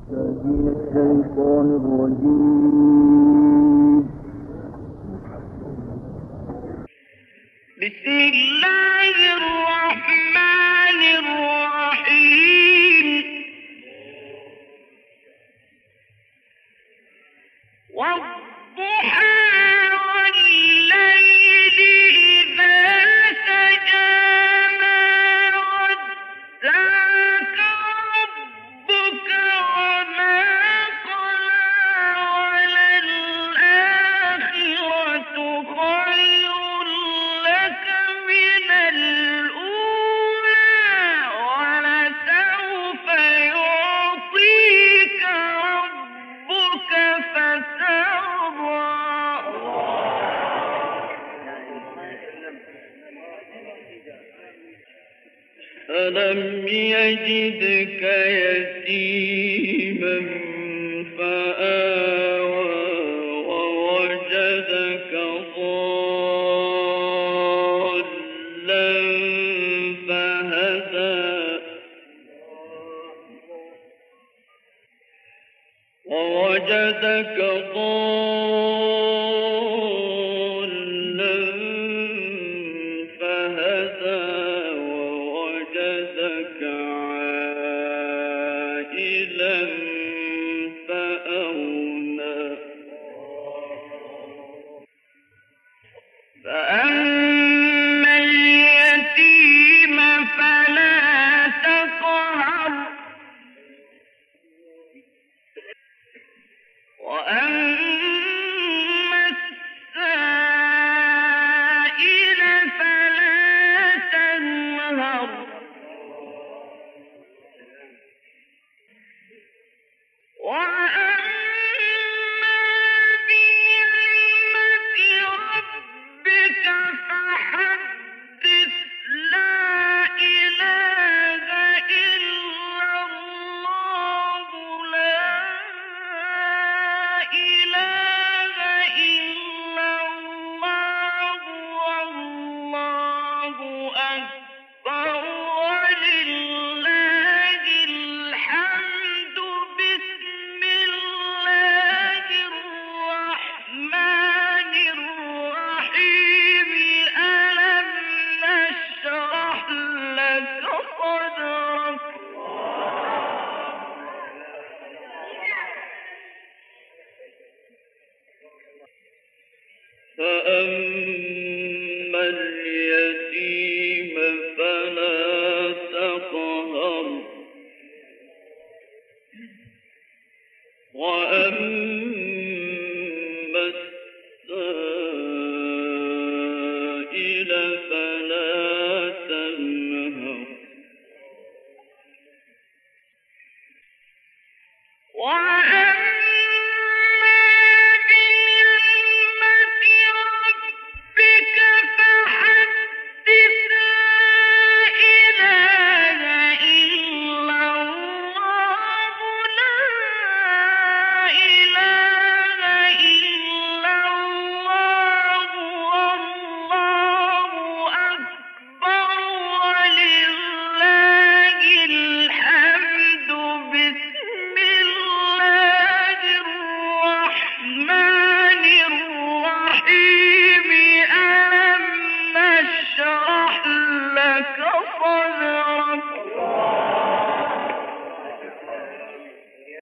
من الشيطان الرجيم. بسم الله الرحمن الرحيم. والضحى والليل إذا سجى ما ودعك ربك وما قلى وللآخرة خير لك من الأولى ولسوف يعطيك ربك فترضى. ألم يجدك يتيما فآوى ووجدك ضالا فهدى ووجدك ضالا فهدى ووجدك عائلا فأغنى. فأما اليتيم فلا تقهر وأما السائل فلا تنهر. وأما بنعمة ربك فحدث. لا إله إلا الله لا إله إلا الله والله أكبر ولله الحمد. بسم الله الرحمن الرحيم. ألم نشرح لك صدرك فأما اليتيم فلا تقهر وأما السائل فلا تنهر. وأما